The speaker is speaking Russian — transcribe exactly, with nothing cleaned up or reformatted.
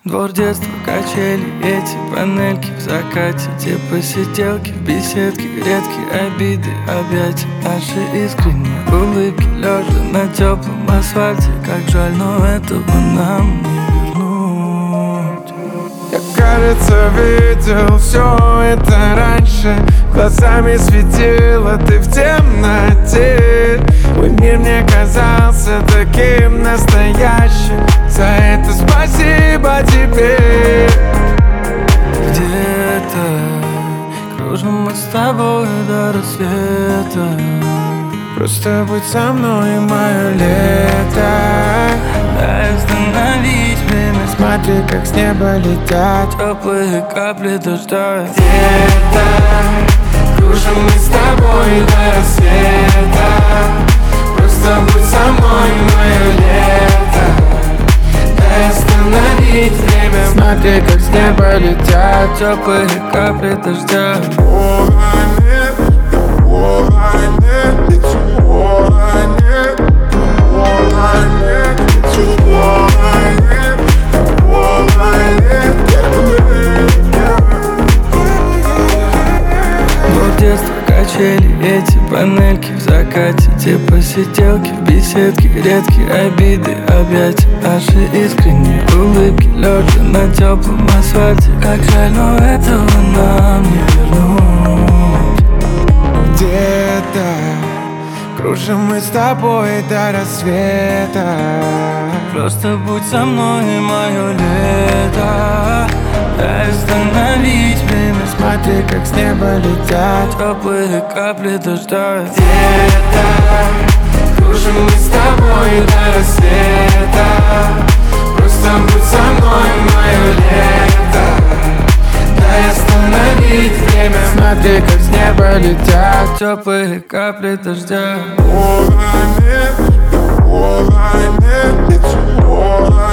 Двор детства, качели, эти панельки в закате, те посиделки в беседке, редкие обиды, объятия наши искренние улыбки, лежа на теплом асфальте. Как жаль, но этого нам не вернуть. Я, кажется, видел все это раньше. Глазами светила ты в темноте. Мой мир мне казался таким настоящим. За это спасибо тебе. Где-то кружим мы с тобой до рассвета. Просто будь со мной, мое лето. Дай остановить время. Смотри, как с неба летят теплые капли дождя. Где-то кружим мы с тобой до рассвета. Просто будь со мной, мое лето. Дай остановить время. Смотри, как с неба летят теплые капли дождя. Детство, качели, эти панельки в закате, те посиделки в беседке, редкие обиды, объятия наши искренние улыбки, лежа на теплом асфальте. Как жаль, но этого нам не вернуть. Где-то кружим мы с тобой до рассвета. Просто будь со мной, мое лето. Дай остановить время. Смотри, как с неба летят теплые капли дождя. Где-то кружим мы с тобой до рассвета. Просто будь со мной, мое лето. Дай остановить время. Смотри, как с неба летят теплые капли дождя. All I need, all I need, it's all I need.